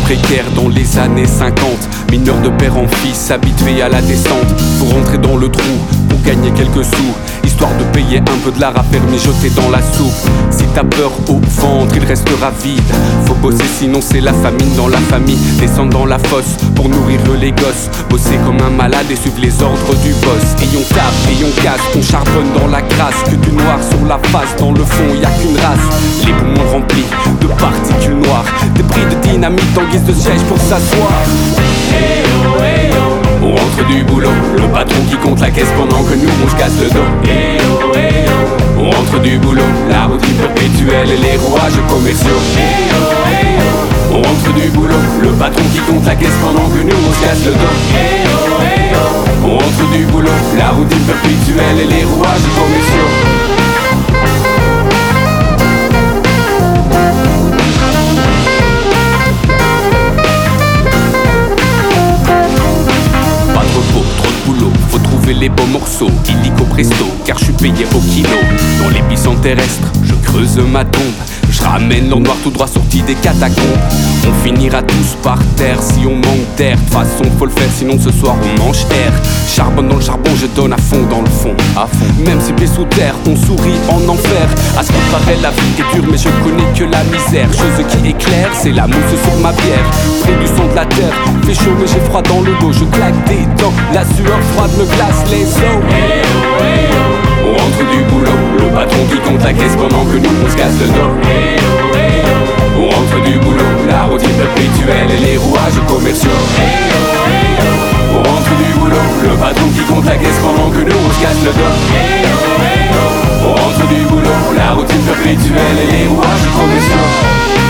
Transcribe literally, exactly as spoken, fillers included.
précaire dans les années cinquante. Mineur de père en fils, habitué à la descente. Faut rentrer dans le trou pour gagner quelques sous, histoire de payer un peu de l'art à faire mijoter dans la soupe. Si t'as peur au ventre, il restera vide. Faut bosser sinon c'est la famine dans la famille. Descendre dans la fosse pour nourrir les gosses. Bosser comme un malade et suivre les ordres du boss. Et on tape et on casse, on charbonne dans la crasse. Que du noir sur la face, dans le fond y a qu'une race. Les poumons remplis de particules noires, des bris de dynamite en guise de siège pour s'asseoir. Hey oh, hey oh. On rentre du boulot, le patron qui compte la caisse pendant que nous on se casse le dos. Hey oh, hey oh. On rentre du boulot, la routine perpétuelle et les rouages commerciaux. Hey oh, hey oh. On rentre du boulot, le patron qui compte la caisse pendant que nous on se casse le dos. Hey oh, hey oh. On rentre du boulot, la routine perpétuelle et les rouages commerciaux. Faut trouver les bons morceaux, illico presto, car je suis payé au kilo. Dans l'épicentre terrestre, je creuse ma tombe. Je ramène l'or noir tout droit sorti des catacombes. On finira tous par terre si on manque d'air. De toute façon faut le faire sinon ce soir on mange air. Charbonne dans le charbon, je donne à fond dans le fond, à fond. Même si pieds sous terre, on sourit en enfer. À ce qu'il paraît la vie est dure mais je connais que la misère. Chose qui est claire, c'est la mousse sur ma bière. Près du son de la terre, fait chaud mais j'ai froid dans le dos. Je claque des dents, la sueur froide me glace les os. Hey oh, hey oh. On rentre du boulot, le patron qui compte la caisse pendant que nous on se casse le dos. Hey oh, hey oh. On rentre du boulot, la routine perpétuelle et les rouages commerciaux. Hey oh, hey oh. On rentre du boulot, le patron qui compte la caisse pendant que nous on se casse le dos. Hey oh, hey oh. On rentre du boulot, la routine perpétuelle et les rouages commerciaux.